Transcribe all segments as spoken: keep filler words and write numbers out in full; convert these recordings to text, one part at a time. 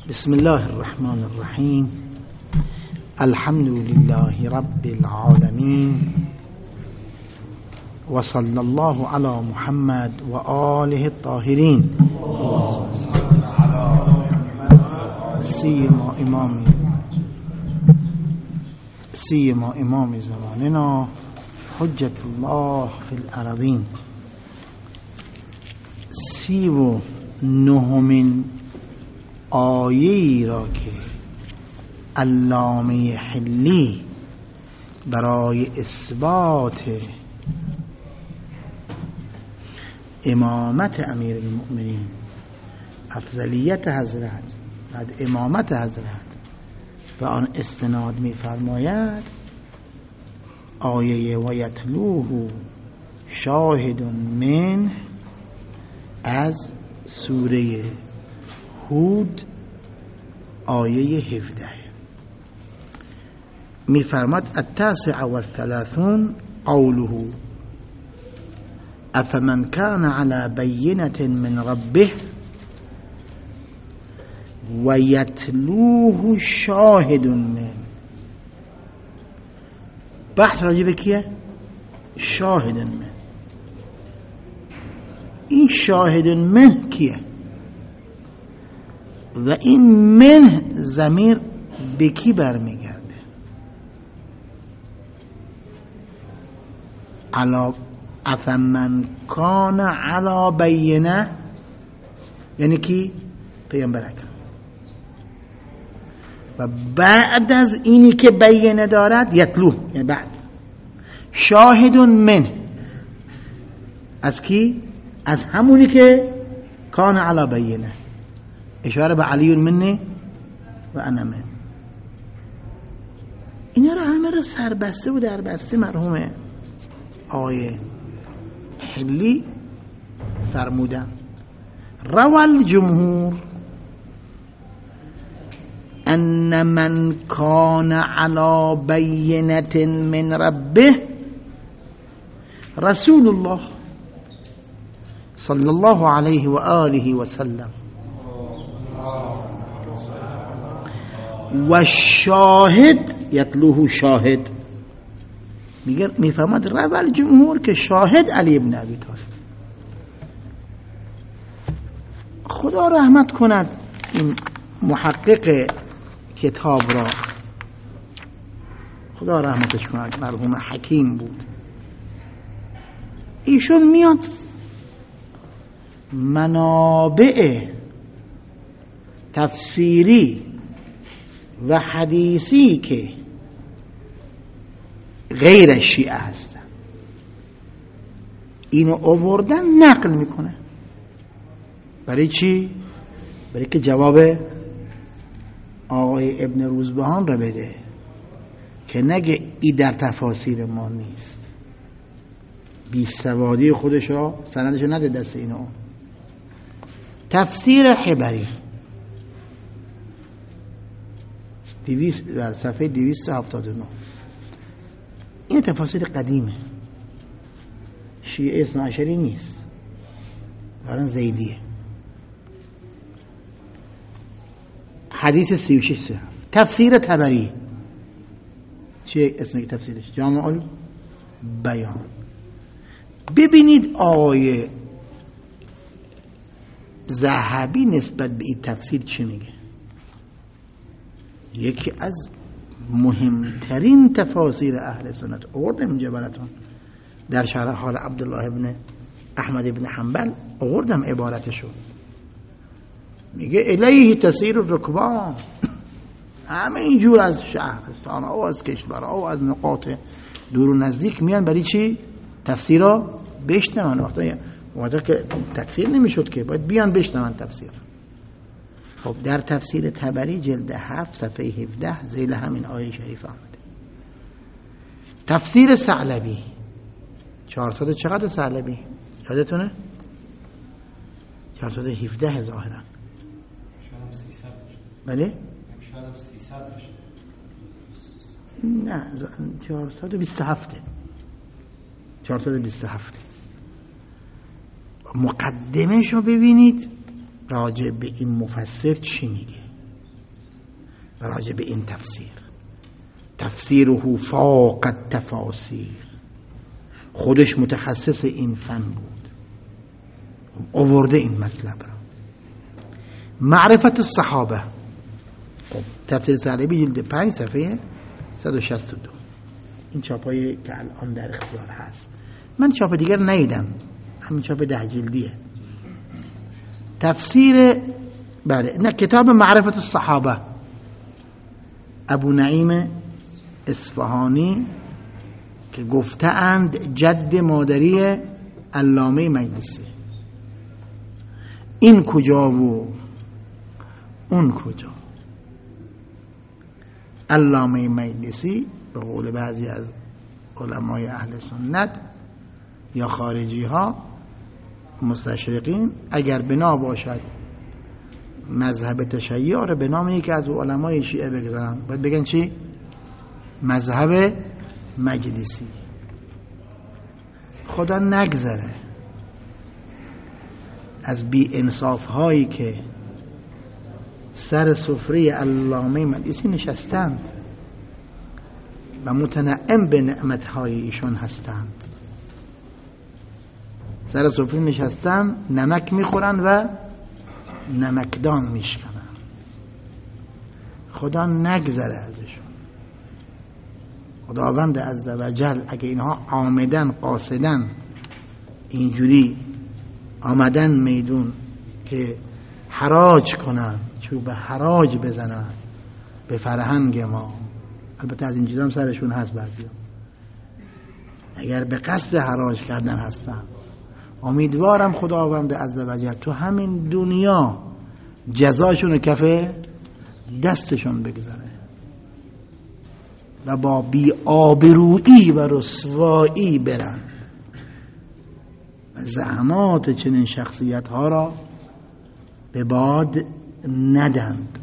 بسم الله الرحمن الرحیم. الحمد لله رب العالمین و صلی الله علی محمد و آله الطاهرین. سیما امام سیما امام زماننا حجت الله فی الارضین. سی و نهمین آیه‌ای را که علامه حلی برای اثبات امامت امیر المؤمنین، افضلیت حضرت بعد امامت حضرت و آن استناد می فرماید آیه و یتلوه شاهد من از سوره هود آیه هفده می فرماد التاسع و الثلاثون قوله افمن كان على بینة من ربه و یتلوه شاهد من. بحث راجع به کیه؟ شاهد من. این شاهد من کیه؟ و این من ضمیر به کی برمیگرده؟ علا افمن کان علا بینه یعنی کی؟ پیامبر اکرم. و بعد از اینی که بینه دارد یتلو یعنی بعد شاهد من از کی؟ از همونی که کان علا بینه، اشاره به علی منی و انا من. اینا رو همه رو سربسته و دربسته مرحوم آیه حلی فرمودن. روال جمهور ان من کان علی بینة من ربه رسول الله صلی الله علیه و آله و سلم و شاهد یتلوه شاهد. میگه میفهمد روال جمهور که شاهد علی ابن ابی طالب. خدا رحمت کند این محقق کتاب را، خدا رحمتش کند، مرحوم حکیم بود. ایشون میاد منابع تفسیری و حدیثی که غیر شیعه هستن اینو آوردن نقل میکنه. برای چی؟ برای که جواب آقای ابن روزبهان را بده که نگه ای در تفاسیر ما نیست، بی سوادی خودش را سندش نده دست اینو. تفسیر حبری دویست در صفحه دویست و هفتاد و نه. این تفاسیر قدیمه، شیعه اثنا عشری نیست، دارن زیدیه. حدیث سی و شش صحف. تفسیر طبری چیه اسم تفسیرش؟ جامع البیان. ببینید آقای ذهبی نسبت به این تفسیر چی میگه. یکی از مهمترین تفاسیر اهل سنت آوردم اینجا براتون در شرح حال عبدالله ابن احمد ابن حنبل آوردم عبارتشو. میگه الیه تسیر الرکبان، همه اینجور از شهرستان او از کشور او از نقاط دور و نزدیک میان برای چی؟ تفسیر رو بشنون. وقتا وقتا که تکفیر نمیشد که باید بیان بشنون تفسیر. خب در تفسیر طبری جلد هفت صفحه هفده ذیل همین آیه شریف آمده. تفسیر ثعلبی چهارصد چقدر ثعلبی یادتونه؟ چهارصد و هفده ظاهرا. بله؟ شاید سیصد بشه. نه چهارصد و بیست و هفت چهارصد و بیست و هفت. مقدمه شو ببینید راجع به این مفسر چی میگه. راجع به این تفسیر. تفسیره فاق التفاسیر، خودش متخصص این فن بود، آورده این مطلب را. معرفت الصحابه، تفسیر سعلبی جلد پنج صفحه صد و شصت و دو، این چاپایی که الان در اختیار هست. من چاپ دیگر ندیدم، همین چاپ ده جلدیه. تفسیر بله نه کتاب معرفت الصحابه، ابو نعیم اصفهانی که گفته اند جد مادری علامه مجلسی. این کجا و اون کجا؟ علامه مجلسی به قول بعضی از علمای اهل سنت یا خارجی ها مستشرقین، اگر بنا باشد مذهب تشیع را به نام یکی از علمای شیعه بگذارن، باید بگن چی؟ مذهب مجلسی. خدا نگذره از بی انصاف هایی که سر سفره علامه مجلسی نشستند و متنعم به نعمت های ایشون هستند، سر سفره نشستن، نمک میخورن و نمکدان میشکنن. خدا نگذره ازشون. خداوند عزوجل اگه اینها عامدن قاصدن اینجوری آمدن میدون که حراج کنن، چوب حراج بزنن به فرهنگ ما، البته از این چیزا هم سرشون هست بعضیا، اگر به قصد حراج کردن هستن، امیدوارم خداوند عزوجل تو همین دنیا جزاشون کف دستشون بگذاره و با بی آبرویی و رسوایی برن و زحمات چنین شخصیت ها را به باد ندند.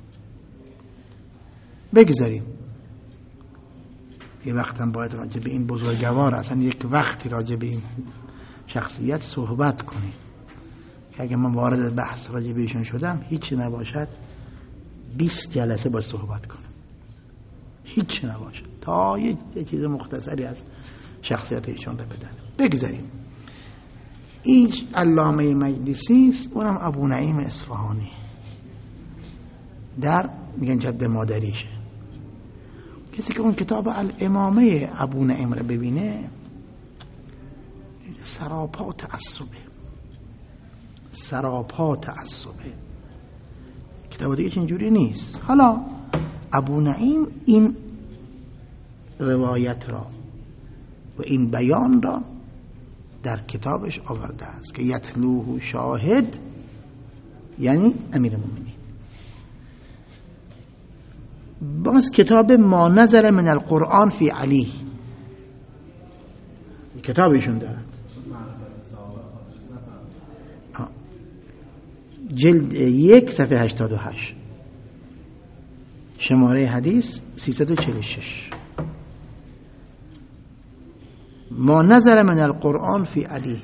بگذاریم یه وقتم باید راجع به این بزرگوار، اصلا یک وقتی راجع به این شخصیت صحبت کنیم که اگه من وارد بحث راجع به ایشون شدم هیچی نباشد بیست جلسه باید صحبت کنم، هیچی نباشد تا یه چیز مختصری از شخصیت ایشون رو بدن. بگذاریم این علامه مجلسی است، اونم ابو نعیم اصفهانی در میگن جد مادریشه. کسی که اون کتاب الامامه ابو نعیم رو ببینه سراپا تعصبه، سراپا تعصبه. کتاب دیگه اینجوری نیست. حالا ابو نعیم این روایت را و این بیان را در کتابش آورده است که یتلوه شاهد، یعنی امیر المؤمنین. باز کتاب ما نزل من القرآن فی علی، کتابشون دارن، جلد یک صفحه هشتاد و هشت، شماره حدیث سیصد و چهل و شش. ما نزل من القرآن فی علی،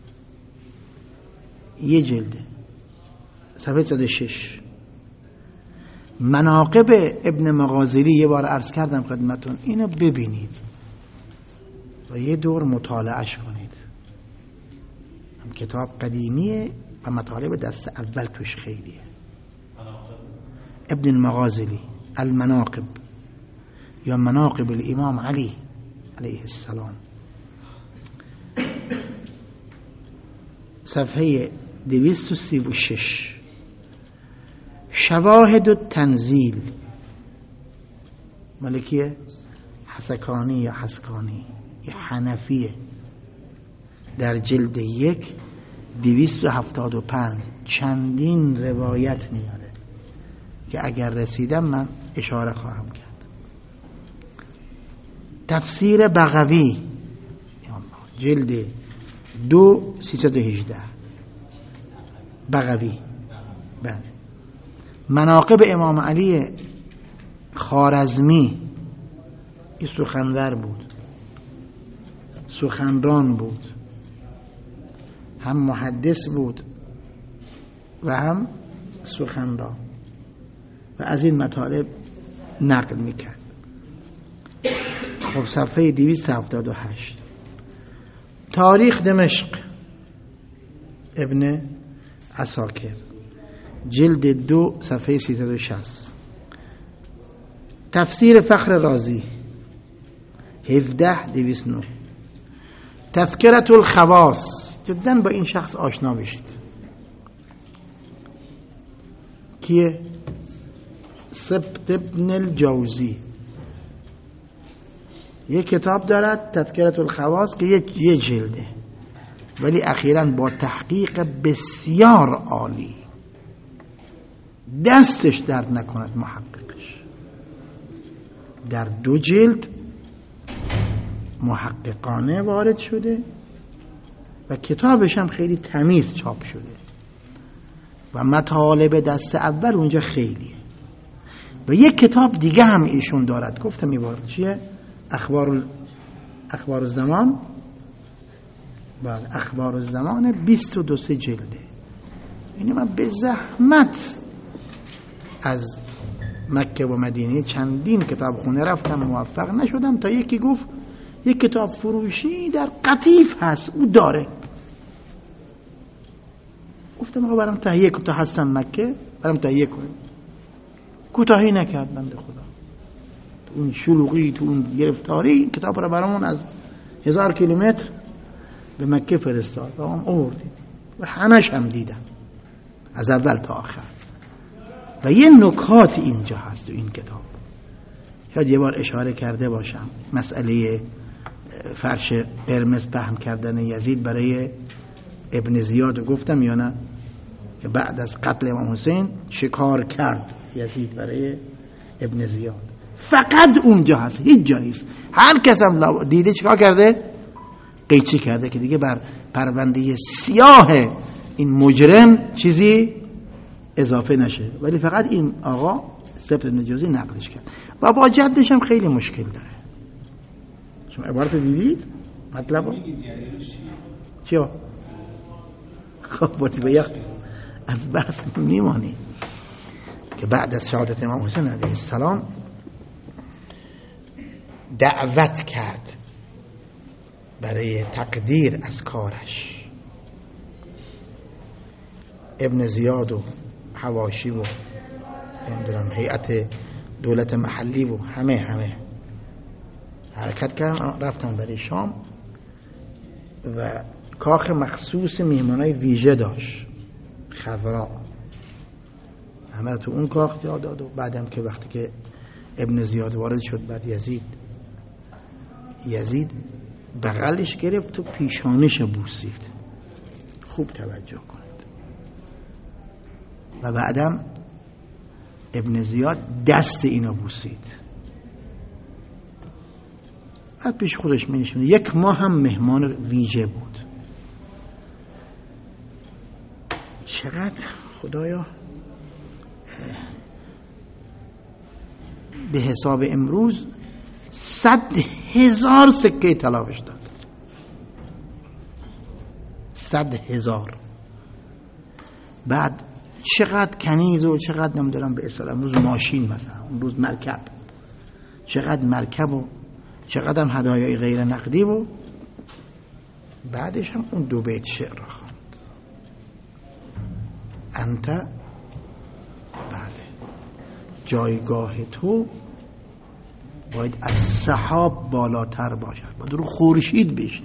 یه جلده، صفحه صد و شش. مناقب ابن مغازلی یه بار عرض کردم خدمتون، اینو ببینید و یه دور مطالعهش کنید. هم کتاب قدیمیه و مطالب دست اول توش خیلیه. ابن المغازلی المناقب یا مناقب الامام علی علیه السلام، صفحه دویست و سی و شش. شواهد التنزیل ملکیه حسکانی یا حسکانی یا حنفیه، در جلد یک دویست و هفتاد و پنج چندین روایت میاره که اگر رسیدم من اشاره خواهم کرد. تفسیر بغوی جلد دو سیصد و هجده، بغوی. بله. مناقب امام علی خوارزمی، این سخنور بود، سخنران بود، هم محدث بود و هم سخنران و از این مطالب نقل میکرد. خب صفحه دویست و هفتاد و هشت تاریخ دمشق ابن عساکر جلد دو صفحه سیصد و شصت تفسیر فخر رازی هفده دویست و نه تذکرة الخواص جدا با این شخص آشنا بشید. کیه؟ سبت ابن الجوزی یک کتاب دارد تذکرة الخواص که یه جلده، ولی اخیراً با تحقیق بسیار عالی، دستش درد نکند محققش، در دو جلد محققانه وارد شده و کتابش هم خیلی تمیز چاپ شده و مطالب دست اول اونجا خیلیه. و یک کتاب دیگه هم ایشون دارد، گفتم میبار چیه؟ اخبار اخبار الزمان. بله اخبار الزمان بیست و دو سه جلده. یعنی من به زحمت از مکه و مدینه چندین کتاب خونه رفتم، موفق نشدم تا یکی گفت یک کتاب فروشی در قطیف هست او داره. گفتم آقا برام تهیه کن تا هستم مکه، برام تهیه کن. کوتاهی نکرد بنده خدا، تو اون شلوغی، تو اون گرفتاری کتاب رو برامون از هزار کیلومتر به مکه فرستاد و هم آوردیم و همش هم دیدم از اول تا آخر. و یه نکات اینجا هست تو این کتاب، شاید یه بار اشاره کرده باشم، مسئله فرش قرمز پهن کردن یزید برای ابن زیاد رو گفتم یا نه؟ که بعد از قتل امام حسین شکار کرد یزید برای ابن زیاد، فقط اونجا هست، هیچ جا نیست. هر کس هم دیده چیکار کرده؟ قیچی کرده که دیگه بر پرونده سیاه این مجرم چیزی اضافه نشه، ولی فقط این آقا سبت بن جوزی نقلش کرد و با جدش هم خیلی مشکل داره. شما عبارت دیدید؟ مطلب رو؟ چیو؟ خب باید بیخ از بحث میمانی که بعد از شهادت امام حسین علیه السلام دعوت کرد برای تقدیر از کارش ابن زیاد و حواشی و اندرم هیئت دولت محلی و همه همه حرکت کردن، رفتن برای شام و کاخ مخصوص میهمانای ویژه داشت، خضرا، همه رو تو اون کاخ جا داد. و بعدم که وقتی که ابن زیاد وارد شد بر یزید، یزید بغلش گرفت و پیشانش بوسید. خوب توجه کنید. و بعدم ابن زیاد دست اینا بوسید. بعد پیش خودش می نشونه. یک ماه هم مهمان ویژه بود. چقدر خدایا به حساب امروز صد هزار سکه طلا داد. صد هزار. بعد چقدر کنیز و چقدر نمیدونم به اصطلاح امروز ماشین، مثلا امروز مرکب، چقدر مرکب و چقدر هم هدایای غیر نقدی. و بعدش هم اون دو بیت شعر را خواند. انت، بله، جایگاه تو باید از سحاب بالاتر باشد، باید رو خورشید بشینی.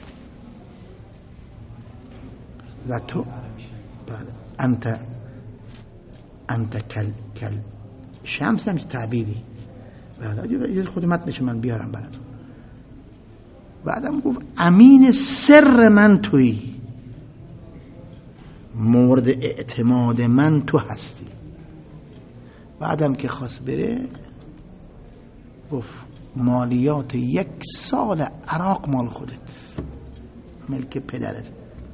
و تو، بله، انت انت کل کل شمس هم تعبیری. بله، خود متنش من بیارم براتون. بعدم گفت امین سر من تویی، مورد اعتماد من تو هستی. بعدم که خواست بره گفت مالیات یک سال عراق مال خودت، ملک پدرت.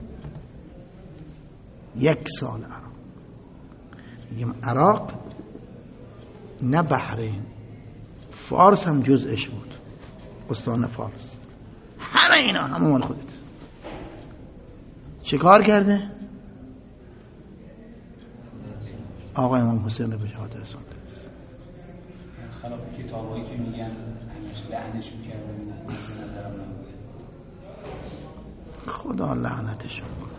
یک سال عراق. میگم عراق نه بحرین، فارس هم جزءش بود، استان فارس، همه اینا همه مال خودت. چه کار کرده؟ آقا امام حسین رو به شهادت رسونده است. خلاف کتابایی که میگن همیشه لعنش میکردن به نظرم نبوده. خدا لعنتش کنه.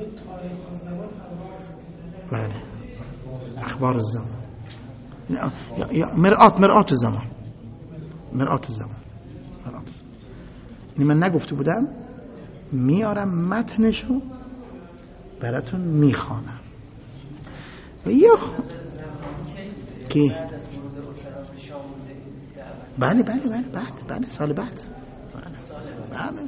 بله اخبار الزمان یا, یا مرآت مرآت زمان مرآت زمان مرآت زمان. این من نگفته بودم میارم متنشو براتون میخوانم و یه که بله بله بله بعد بله سال بعد بله بله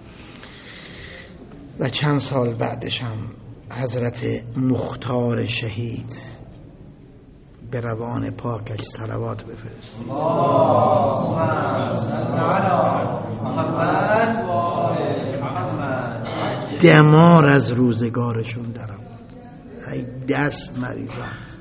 و چند سال بعدش هم حضرت مختار شهید به روان پاکش صلوات بفرستید. دمار از روزگارشون در آمد. ای دست مریضات،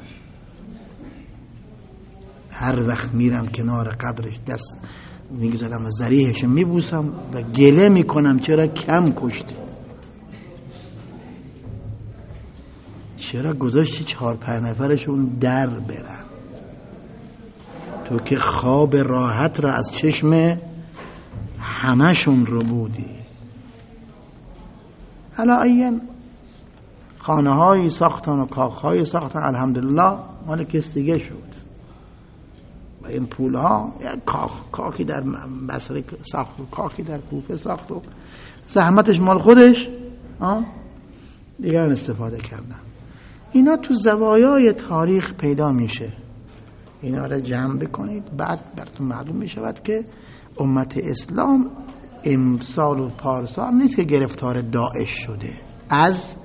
هر وقت میرم کنار قبرش دست میگذارم و ذریحش میبوسم و گله میکنم چرا کم کشتی، چرا گذاشتی چهار پنج نفرشون در برن، تو که خواب راحت را از چشم همشون رو بودی. حالا این خانه های ساختن و کاخ های ساختن الحمدلله مال کس دیگه شد و این پول ها یک کاخ کاخی در بصره ساخت و کاخی در کوفه ساخت و زحمتش مال خودش دیگران استفاده کردن. اینا تو زوایای تاریخ پیدا میشه، اینا را جمع بکنید بعد براتون معلوم میشود که امت اسلام امسال و پارسال نیست که گرفتار داعش شده، از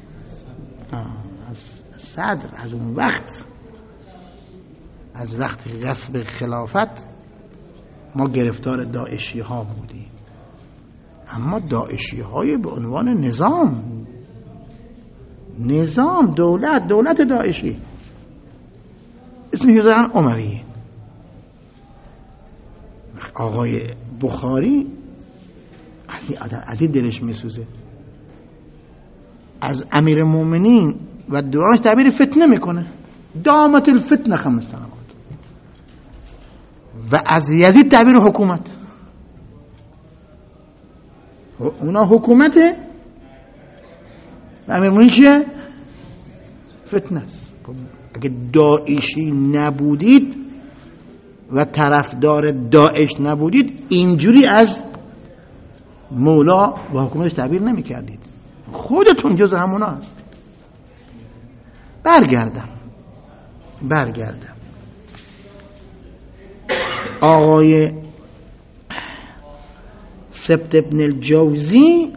از صدر از اون وقت از وقت غصب خلافت ما گرفتار داعشی ها بودیم، اما داعشی های به عنوان نظام نظام دولت دولت داعشی اسمش دارن اموی. آقای بخاری از این آدم از این دلش میسوزه، از امیر مومنین و دورانش تعبیر فتنه میکنه، دامت الفتنه خمس سنوات، و از یزید تعبیر حکومت. اونا حکومته و امیر مومنین چیه؟ فتنه است. اگه داعشی نبودید و طرفدار داعش نبودید اینجوری از مولا و حکومتش تعبیر نمی کردید، خودتون جز همونا هستید. برگردم برگردم آقای سبت ابن الجوزی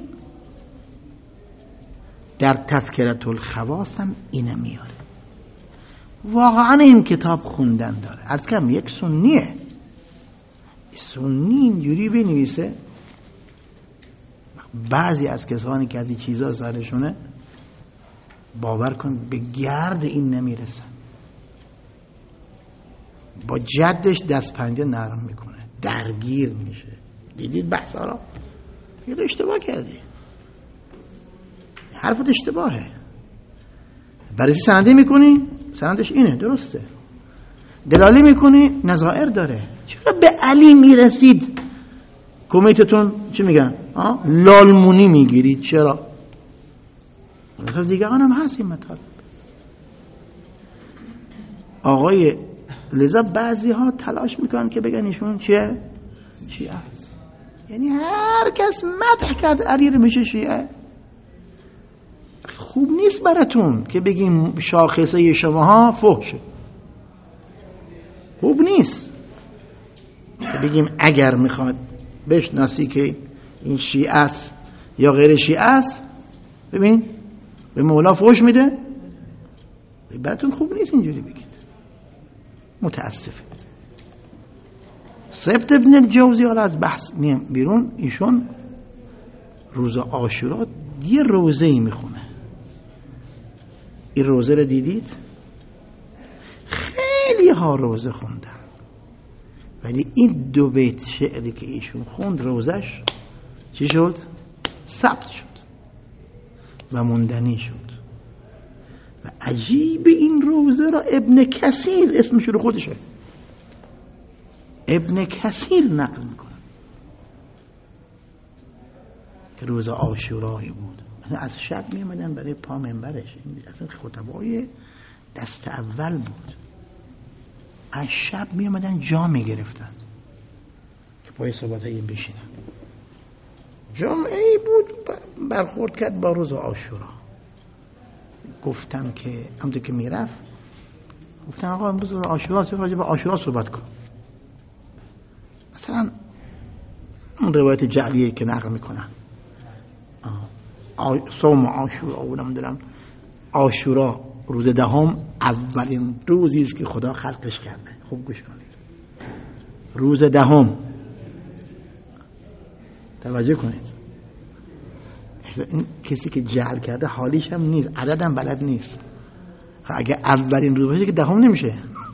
در تذکرة الخواص هم اینه میاره. واقعا این کتاب خوندن داره. عرض کنم یک سنیه، سنی اینجوری بنویسه، بعضی از کسانی که از این چیزا سرشونه باور کن به گرد این نمیرسن، با جدش دست پنجه نرم میکنه، درگیر میشه. دیدید بحث ها را؟ یه اشتباه کردی، حرفت اشتباهه، برای سنده میکنی سندش اینه درسته، دلالی میکنی نظائر داره. چرا به علی میرسید کمیتتون چی میگن لالمونی میگیرید؟ چرا؟ خب دیگه هم هست این مطالب. آقای لذا بعضی ها تلاش میکنن که بگن ایشون چیه؟ شیعه است. یعنی هر کس مدح کرد علی رو میشه شیعه. خوب نیست براتون که بگیم شاخصه شماها فحشه، خوب نیست که بگیم اگر میخواد بشناسی که این شیعه است یا غیر شیعه است ببین به مولا فحش میده، براتون خوب نیست اینجوری بگید. متاسفه. سبت ابن الجوزی حالا از بحث میم بیرون، ایشون روز عاشورا یه روزه‌ای میخونه. این روزه رو دیدید؟ خیلی ها روزه خوندن، ولی این دو بیت شعری که ایشون خوند روزش چی شد؟ ثبت شد و موندنی شد و عجیب این روزه را ابن کثیر اسمش رو خودشه ابن کثیر نقل میکنه که روز عاشورایی بود. از شب میامدن برای پا منبرش، اصلا خطبای دست اول بود. از شب میامدن جا میگرفتن که پای صحبت این بشینن. جامعه بود برخورد کرد با روز عاشورا. گفتن که همونطور که میرفت گفتن آقا امروز عاشورا است، راجع به عاشورا صحبت کن. مثلا اون روایت جعلیه که نقل میکنن صوم عاشورا و نمیدونم عاشورا روز دهم اولین روزی است که خدا خلقش کرده. خوب گوش کنید، روز دهم، توجه کنید. این کسی که جعل کرده حالیش هم نیست، عددم بلد نیست. اگه اولین روز باشه که دهم نمیشه.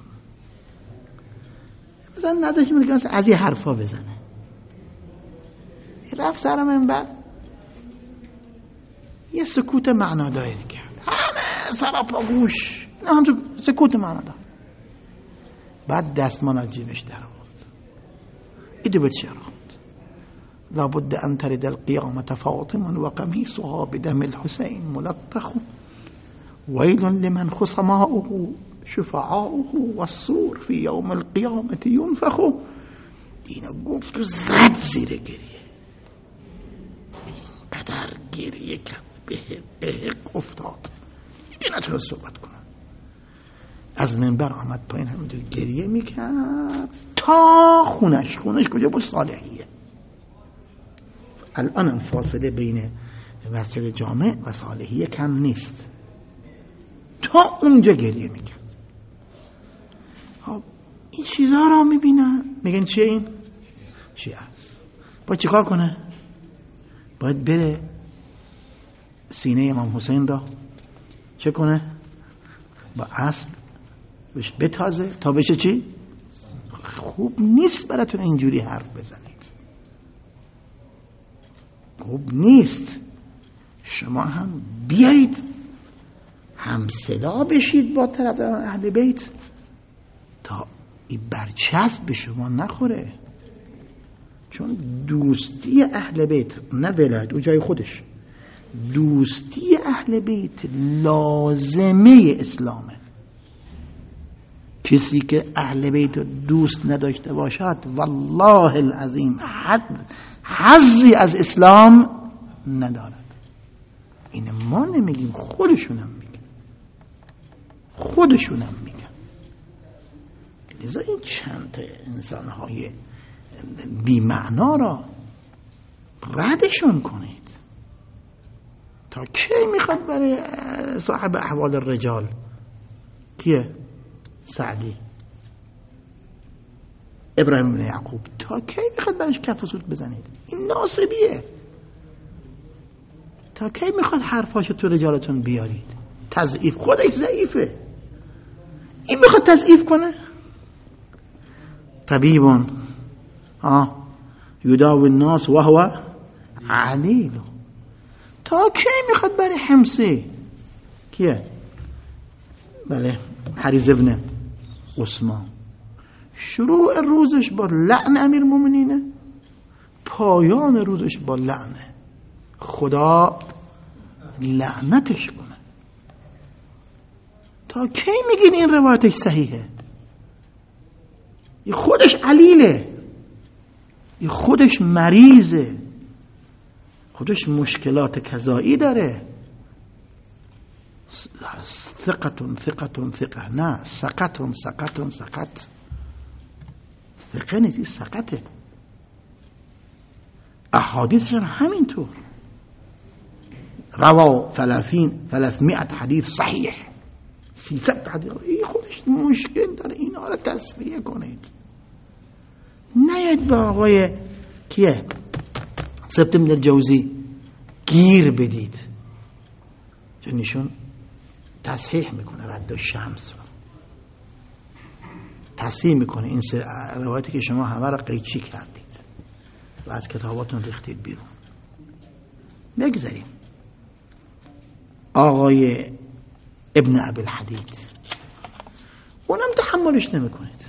مثلا نداشت میگه مثلا از این حرفا بزنه. رفت سر منبر یه سکوت معناداری کرد، همه سراپا گوش، نه هم تو سکوت معنادار. بعد دستمان از جیبش در آورد، ایدو به چه خوند لابد ان ترد القیامة فاطمة و قمیصها بدم الحسین ملطخ ویل لمن خصماؤه شفعاؤه والصور في يوم القیامة ينفخ. اینو گفت و زد زیر گریه، قدر گریه کرد، به به افتاد، دیگه نتونست صحبت کنه. از منبر آمد پایین، همینطور گریه میکرد تا خونش. خونش کجا بود؟ صالحیه. الان فاصله بین مسجد جامع و صالحیه کم نیست، تا اونجا گریه میکرد. خب این چیزها را میبینن میگن چیه این؟ شیعه است. باید چیکار کنه؟ باید بره سینه امام حسین را چه کنه؟ با اسب بهش بتازه تا بشه چی؟ خوب نیست براتون اینجوری حرف بزنید، خوب نیست. شما هم بیایید هم صدا بشید با طرفداران اهل بیت تا این برچسب به شما نخوره. چون دوستی اهل بیت، نه ولایت، اون جای خودش، دوستی اهل بیت لازمه اسلامه. کسی که اهل بیت دوست نداشته باشد والله العظیم حد حظی از اسلام ندارد. این ما نمیگیم، خودشونم میگن، خودشونم میگن. لذا این چند تا انسانهای بی معنا را ردشون کنید. تا کی میخواد برای صاحب احوال الرجال کیه؟ سعدی، ابراهیم بن یعقوب، تا کی میخواد برایش کف و سوت بزنید؟ این ناسبیه. تا کی میخواد حرفاشو تو رجالتون بیارید؟ تضعیف، خودش ضعیفه، این میخواد تضعیف کنه. طبیبون آه یداوی الناس و هو علیل. تا کی میخواد برای حمصی کیه؟ بله حریز ابن عثمان شروع روزش با لعن امیر مومنینه، پایان روزش با لعنه، خدا لعنتش کنه. تا کی میگین این روایتش صحیحه؟ این خودش علیله، این خودش مریضه، خودش مشکلات کذایی داره. ثقتون ثقتون ثقه، نه سقتون سقتون سقت. ثقه نیست، این سقته. احادیث هم همینطور، روا ثلاثین ثلاثمائة حدیث صحیح، سیصد حدیث. این خودش مشکل داره، اینا رو تصفیه کنید. نیاید با آقای کیه؟ سبت بن الجوزی گیر بدید، چون ایشون تصحیح میکنه رد الشمس رو، تصحیح میکنه این روایتی که شما همه را قیچی کردید و از کتاباتون ریختید بیرون. بگذاریم. آقای ابن ابی الحدید، اونم تحملش نمیکنید.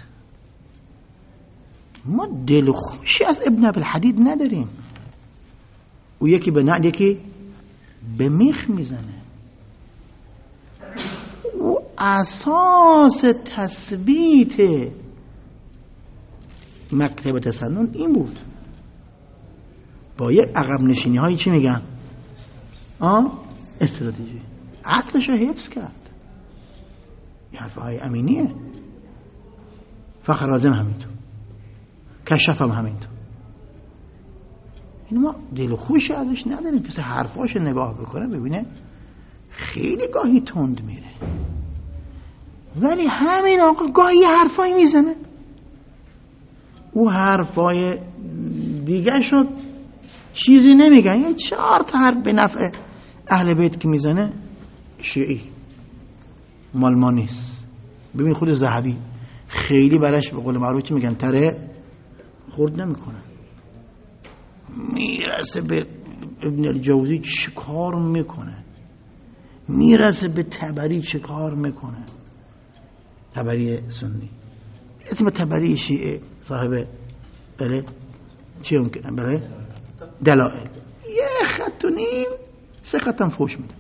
ما دل خوشی از ابن ابی الحدید نداریم. او یکی به نعل یکی به میخ میزنه. او اساس تثبیت مکتب تسنن این بود. با یک عقب نشینی های چی میگن؟ آه؟ استراتژی. اصلش رو حفظ کرد. این حرف های امینیه. فخر رازم همینطور، کشف هم همینطور. این ما دل خوش ازش نداریم. کسی حرفاش نگاه بکنه ببینه خیلی گاهی تند میره، ولی همین آقا گاهی حرفایی میزنه. او حرفای دیگه شد چیزی نمیگن. یه چهار تا حرف به نفع اهل بیت که میزنه شیعی مال ما نیست. ببین خود ذهبی خیلی براش به قول معروف چی میگن تره خورد نمیکنه. میرسه به ابن الجوزی چه کار میکنه، میرسه به طبری چه کار میکنه. طبری سنی اسم طبری شیعه صاحب بله چی ممکنه بله دلائل، یه خط و نیم سه خطم فوش میده.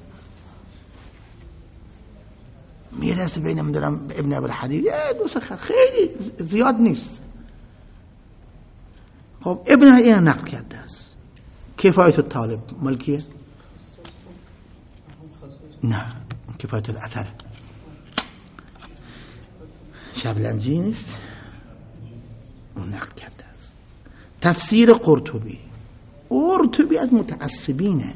میرسه بینم دارم ابن ابی الحدید یه دو سه خط، خیلی زیاد نیست. خب ابن این نقل کرده است. کفایت الطالب ملکیه؟ نه کفایت الاثر شبلنجی نیست، اون نقل کرده است. تفسیر قرطبی. قرطبی از متعصبینه.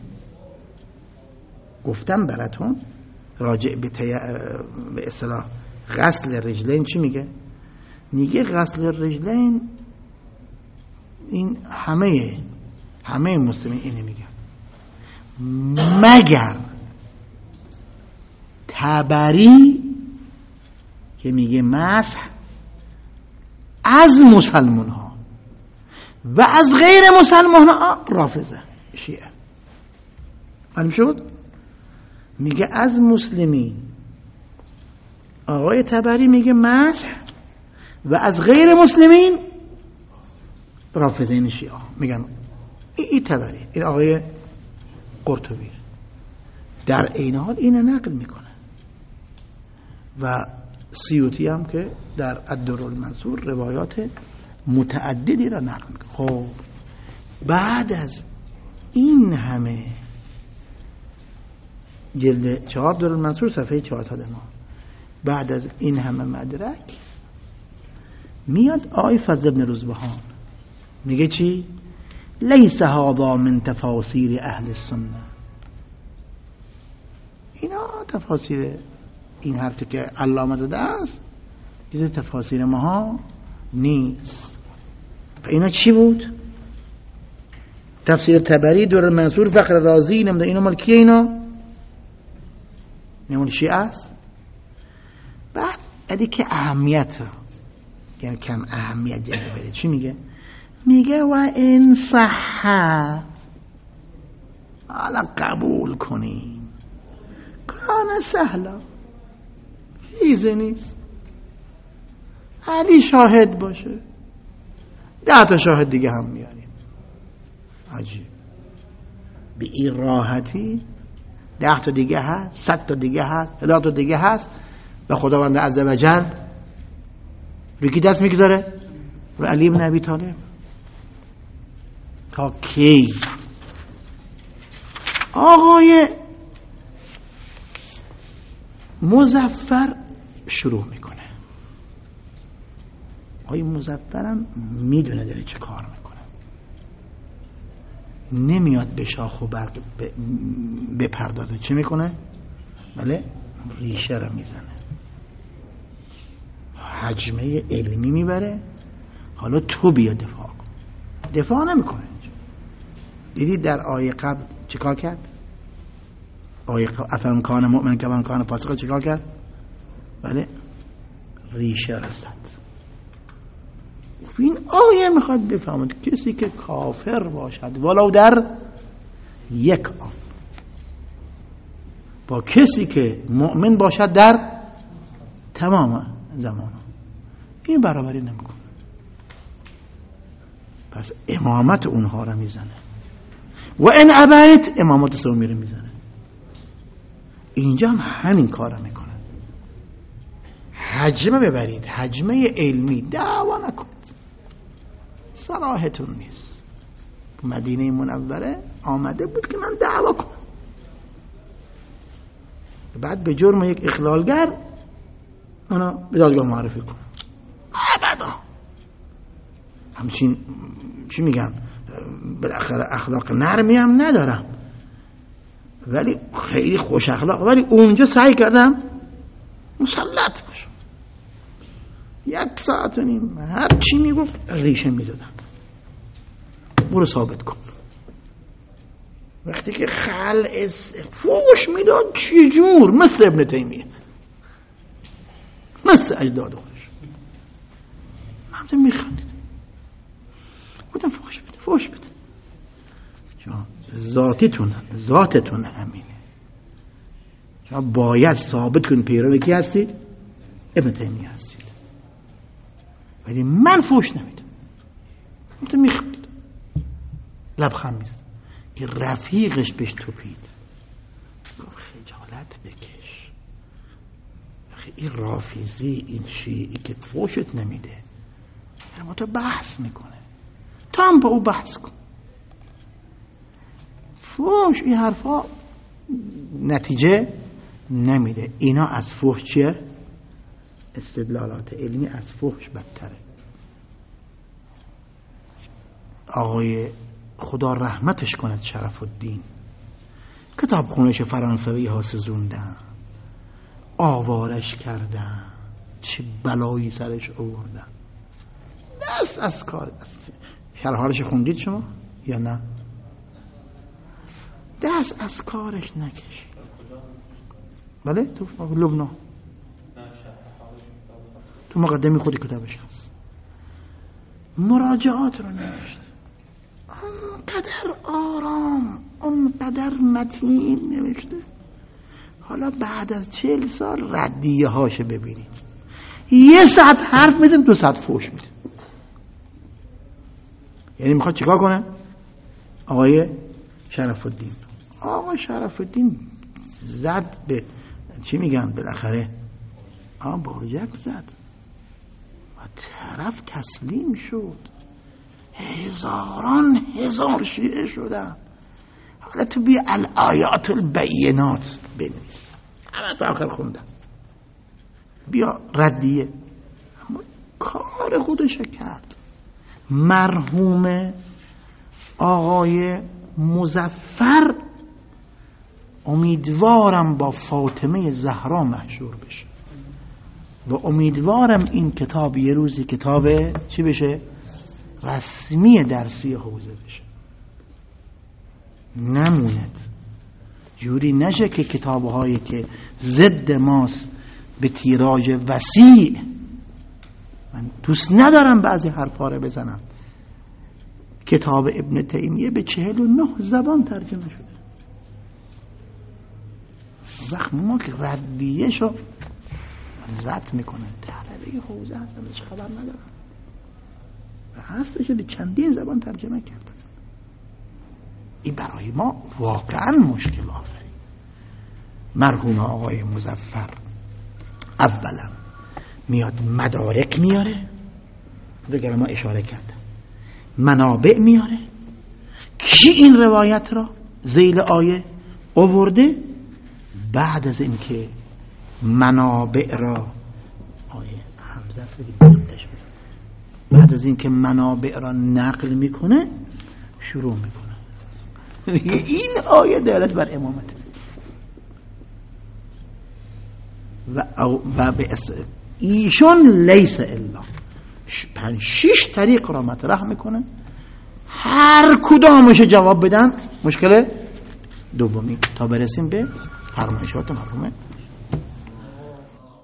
گفتم براتون راجع به تیا... به اصطلاح غسل رجلین چی میگه؟ میگه غسل رجلین این همه همه مسلمین اینه میگن، مگر طبری که میگه مسح از مسلمان ها و از غیر مسلمان ها رافضه شیعه. معلوم شد؟ میگه از مسلمین. آقای طبری میگه مسح و از غیر مسلمین رافضین شیعه. میگن ای, ای طبری، این آقای قرطبی در این حال اینو نقل میکنه و سیوطی هم که در الدرالمنصور روایات متعددی را نقل میکنه. خب بعد از این همه جلد چهار درالمنصور صفحه چهارصد و نه، بعد از این همه مدرک میاد آقای فضل بن روزبهان میگه چی؟ لیس هذا من تفاسیر اهل السنه. اینا تفاسیر این حرفی که علامه زده است چیز تفاسیر ماها نیست. اینا چی بود؟ تفسیر طبری، در منصور، فخر رازی، نمیده اینا مال کیه؟ اینا نمون شیعه است. بعد ادی که اهمیت یعنی کم اهمیت جلوه بده چی میگه؟ میگه و این صحه حالا قبول کنیم کانه سهلا چیزی نیست، علی شاهد باشه ده تا شاهد دیگه هم میاریم. عجیب، به این راحتی ده تا دیگه هست، صد تا دیگه هست، هزار تا دیگه هست. به خداوند عزوجل روی کی دست میگذاره؟ روی علی بن ابی طالب. تا کی؟ آقای مظفر شروع میکنه. آقای مظفرم میدونه داره چه کار میکنه، نمیاد به شاخ و برگ بپردازه. چه میکنه؟ بله ریشه رو میزنه، حجمه علمی میبره. حالا تو بیا دفاع کن. دفاع نمیکنه. دیدید در آیه قبل چیکار کرد؟ آیه افهم کان مؤمن که من کان فاسق چیکار کرد؟ بله ریشه رسد. این آیه میخواد بفهمد کسی که کافر باشد ولو در یک آن با کسی که مؤمن باشد در تمام زمان. این برابری نمیکنه. پس امامت اونها رو میزنه و این ابیت امامت سومی رو میزنه. اینجا هم همین کار رو میکنه. حجمه ببرید، حجمه علمی، دعوا نکنید، صلاحتون نیست. مدینه منوره آمده بود که من دعوا کنم، بعد به جرم یک اخلالگر منو به دادگاه معرفی کنم. ابدا. همچین چی میگم، بالاخره اخلاق نرمی هم ندارم ولی خیلی خوش اخلاق، ولی اونجا سعی کردم مسلط باشم. یک ساعت و نیم هر چی میگفت ریشه میزدم. برو ثابت کن. وقتی که خلع فوش میداد چجور، مثل ابن تیمیه، مثل اجداد خودش. من میخندید، بودم فوش بده فوش بده. شما ذاتتون ذاتتون همینه. شما باید ثابت کنید پیرو کی هستید، ابن تیمیه هستید. ولی من فوش نمیدم. من میخندید، لبخند میزد که رفیقش بهش توپید، گفت خجالت بکش. این رافیزی، این شیعی که فوشت نمیده با تو بحث میکنه، تو هم با او بحث کن. فوش این حرفا نتیجه نمیده. اینا از فوش چیه؟ استدلالات علمی از فوش بدتره. آقای خدا رحمتش کند شرف الدین کتاب خونش فرانسوی ها سزوندن، آوارش کردن، چه بلایی سرش آوردن. دست از کار دست. شرحالش خوندید شما یا نه؟ دست از کارش نکش. بله تو لبنان تو مقدمی خودی کتابش هست، مراجعات رو نوشت، اونقدر آرام، اونقدر متین نوشته. حالا بعد از چهل سال ردیه هاشه ببینید. یه ساعت حرف میزن، دو ساعت فوش میده. یعنی میخواد چیکار کنه آقای شرف الدین؟ آقای شرف الدین زد به چی میگن بالاخره آ برجک زد و طرف تسلیم شد. هزاران هزار شیعه شدن. حالا تو بیا الآیات البینات بنویس، همه تو آخر خوندن، بیا ردیه. اما کار خودش کرد. مرحوم آقای مظفر امیدوارم با فاطمه زهرا محشور بشه و امیدوارم این کتاب یه روزی کتاب چی بشه؟ رسمی درسی حوزه بشه. نموند جوری نشه که کتابهایی که ضد ماست به تیراژ وسیع. من دوست ندارم بعضی حرفا رو بزنم. کتاب ابن تیمیه به چهل و نه زبان ترجمه شده. وقت ما که ردیه شو ضبط میکنه طلبه حوزه هستم هیچ خبر ندارم و هستش به چندین زبان ترجمه کرده. این برای ما واقعا مشکل آفرین. مرحوم آقای مظفر اولا میاد مدارک میاره، دیگه ما اشاره کردم، منابع میاره. کی این روایت را ذیل آیه آورده؟ بعد از اینکه منابع را آیه حمزه است بگید، بعد از اینکه منابع را نقل میکنه شروع میکنه این آیه دلالت بر امامت و و به ایشون لیس الا پنج شش طریق را مطرح میکنه، هر کدامش جواب بدن مشکل دومی تا برسیم به فرمایشات مرحوم